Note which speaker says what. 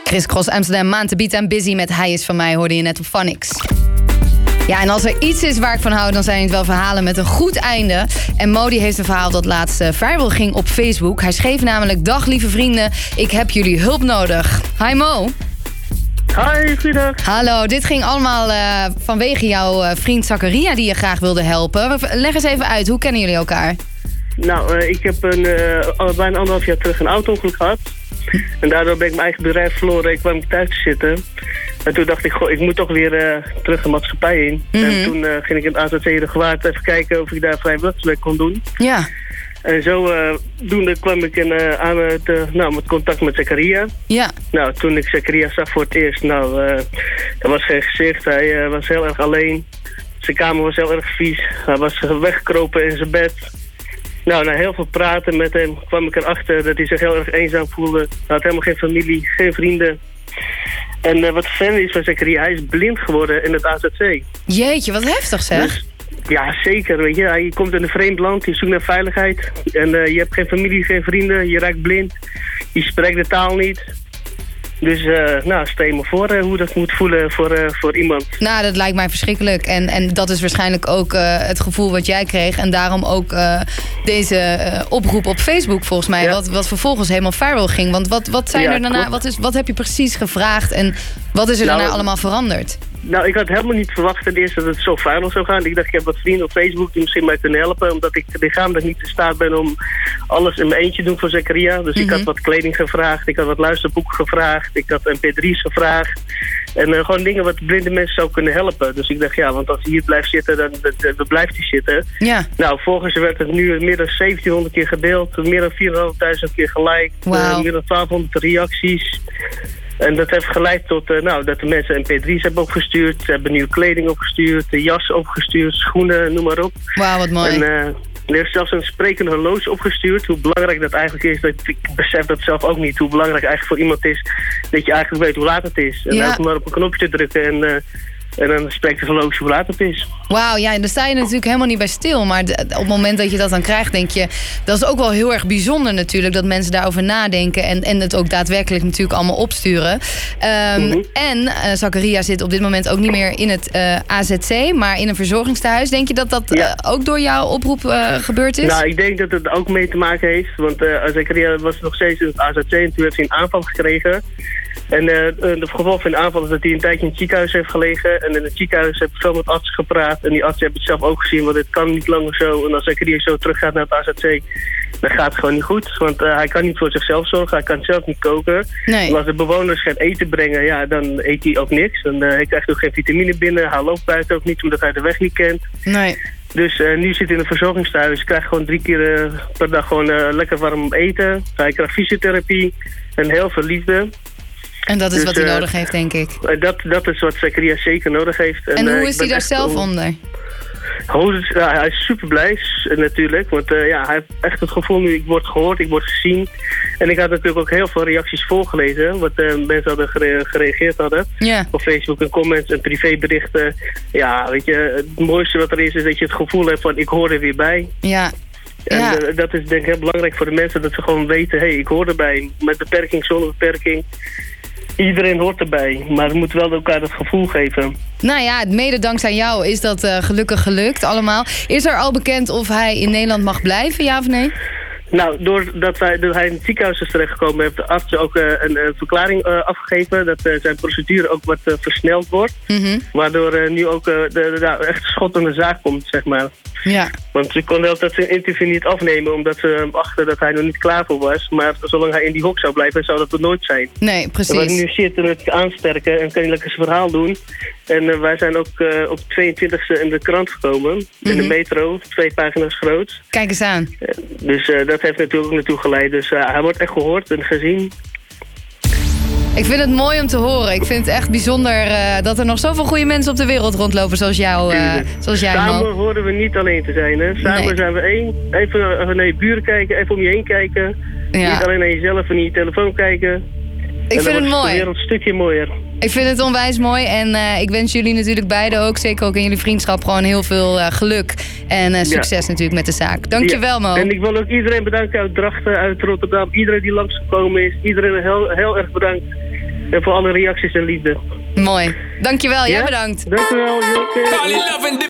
Speaker 1: Chris Cross Amsterdam, Maan te Beat en Busy met Hij is van mij, hoorde je net op Phonics. Ja, en als er iets is waar ik van hou, dan zijn het wel verhalen met een goed einde. En Modi heeft een verhaal dat laatst viral ging op Facebook. Hij schreef namelijk: dag lieve vrienden, ik heb jullie hulp nodig. Hi Mo.
Speaker 2: Hi, goeiedag.
Speaker 1: Hallo, dit ging allemaal vanwege jouw vriend Zakaria die je graag wilde helpen. Leg eens even uit, hoe kennen jullie elkaar?
Speaker 2: Nou, ik heb bijna 1,5 jaar terug een auto-ongeluk gehad. En daardoor ben ik mijn eigen bedrijf verloren. Ik kwam thuis te zitten. En toen dacht ik, ik moet toch weer terug de maatschappij in. En toen ging ik in het AZC de Gewaard even kijken of ik daar vrijwilligerswerk kon doen.
Speaker 1: Ja.
Speaker 2: En zodoende kwam ik met contact met Zakaria.
Speaker 1: Ja.
Speaker 2: Nou, toen ik Zakaria zag voor het eerst, er was geen gezicht. Hij was heel erg alleen. Zijn kamer was heel erg vies. Hij was weggekropen in zijn bed. Nou, na heel veel praten met hem kwam ik erachter dat hij zich heel erg eenzaam voelde. Hij had helemaal geen familie, geen vrienden. En wat verder is van Zakaria, hij is blind geworden in het AZC.
Speaker 1: Jeetje, wat heftig zeg.
Speaker 2: Dus, ja, zeker. Weet je. Hij komt in een vreemd land, je zoekt naar veiligheid. En je hebt geen familie, geen vrienden, je raakt blind. Je spreekt de taal niet. Dus stel je me voor hoe dat moet voelen voor iemand. Nou, dat lijkt mij verschrikkelijk. En dat is waarschijnlijk ook het gevoel wat jij kreeg. En daarom ook deze oproep op Facebook volgens mij. Ja. Wat vervolgens helemaal viral ging. Want wat zijn er daarna? Wat heb je precies gevraagd? En wat is er daarna allemaal veranderd? Nou, ik had helemaal niet verwacht ten eerste dat het zo viral zou gaan. Ik dacht, ik heb wat vrienden op Facebook die misschien mij kunnen helpen. Omdat ik lichamelijk niet in staat ben om alles in mijn eentje te doen voor Zakaria. Dus ik had wat kleding gevraagd. Ik had wat luisterboeken gevraagd. Ik had mp3's gevraagd. En gewoon dingen wat blinde mensen zou kunnen helpen. Dus ik dacht, ja, want als hij hier blijft zitten, dan blijft hij zitten. Ja. Nou, volgens werd het nu meer dan 1700 keer gedeeld. Meer dan 4.500 keer geliked. Wow. Meer dan 1200 reacties. En dat heeft geleid tot dat de mensen mp3's hebben opgestuurd. Ze hebben nieuwe kleding opgestuurd, jas opgestuurd, schoenen, noem maar op. Wauw, wat mooi. En er heeft zelfs een sprekende horloge opgestuurd. Hoe belangrijk dat eigenlijk is, ik besef dat zelf ook niet. Hoe belangrijk eigenlijk voor iemand is dat je eigenlijk weet hoe laat het is. En dan maar op een knopje te drukken en dan spreekt de horloge hoe laat het is. Wauw, ja, en daar sta je natuurlijk helemaal niet bij stil. Maar op het moment dat je dat dan krijgt, denk je, dat is ook wel heel erg bijzonder natuurlijk, dat mensen daarover nadenken en het ook daadwerkelijk natuurlijk allemaal opsturen. En Zakaria zit op dit moment ook niet meer in het AZC, maar in een verzorgingstehuis. Denk je dat dat ook door jouw oproep gebeurd is? Nou, ik denk dat het ook mee te maken heeft. Want Zakaria was nog steeds in het AZC en toen heeft hij een aanval gekregen. En de gevolg van de aanval is dat hij een tijdje in het ziekenhuis heeft gelegen. En in het ziekenhuis heb ik veel met artsen gepraat. En die artsen hebben het zelf ook gezien, want het kan niet langer zo. En als Zakaria zo teruggaat naar het AZC, dan gaat het gewoon niet goed. Want hij kan niet voor zichzelf zorgen, hij kan zelf niet koken. Nee. En als de bewoners geen eten brengen, ja, dan eet hij ook niks. En hij krijgt ook geen vitamine binnen. Hij loopt buiten ook niet, omdat hij de weg niet kent. Nee. Dus nu zit hij in een verzorgingstehuis. Hij krijgt gewoon 3 keer per dag gewoon lekker warm eten. Hij krijgt fysiotherapie en heel veel liefde. En dat is wat hij nodig heeft, denk ik. Dat is wat Zakaria zeker nodig heeft. En hoe is hij daar zelf onder? Hij is super blij natuurlijk. Want hij heeft echt het gevoel nu, ik word gehoord, ik word gezien. En ik had natuurlijk ook heel veel reacties voorgelezen. Wat mensen hadden gereageerd hadden. Yeah. Op Facebook en comments en privéberichten. Ja, weet je, het mooiste wat er is dat je het gevoel hebt van ik hoor er weer bij. Ja. En dat is denk ik heel belangrijk voor de mensen. Dat ze gewoon weten, hey, ik hoor erbij. Met beperking, zonder beperking. Iedereen hoort erbij, maar we moeten wel elkaar dat gevoel geven. Nou ja, mede dankzij jou is dat gelukkig gelukt allemaal. Is er al bekend of hij in Nederland mag blijven, ja of nee? Nou, doordat hij in het ziekenhuis is terechtgekomen, heeft de arts ook een verklaring afgegeven dat zijn procedure ook wat versneld wordt. Waardoor nu ook echt schot in de zaak komt, zeg maar. Ja. Want ze konden ook dat ze een interview niet afnemen, omdat ze achten dat hij nog niet klaar voor was. Maar zolang hij in die hok zou blijven, zou dat er nooit zijn. Nee, precies. En wat nu zitten het aansterken en kan hij lekker zijn verhaal doen. En wij zijn ook op 22e in de krant gekomen. In de metro, 2 pagina's groot. Kijk eens aan. Dus dat heeft natuurlijk ook naartoe geleid. Dus hij wordt echt gehoord en gezien. Ik vind het mooi om te horen. Ik vind het echt bijzonder dat er nog zoveel goede mensen op de wereld rondlopen zoals jou. Zoals jij, samen horen we niet alleen te zijn. Hè? Samen zijn we één. Even naar je buren kijken, even om je heen kijken. Ja. Niet alleen naar jezelf en naar je telefoon kijken. Ik vind het mooi. De wereld een stukje mooier. Ik vind het onwijs mooi en ik wens jullie natuurlijk beiden ook, zeker ook in jullie vriendschap, gewoon heel veel geluk en succes natuurlijk met de zaak. Dankjewel, Mo. En ik wil ook iedereen bedanken uit Drachten, uit Rotterdam. Iedereen die langsgekomen is. Iedereen heel erg bedankt. En voor alle reacties en liefde.
Speaker 1: Mooi. Dankjewel, jij bedankt.
Speaker 2: Dankjewel.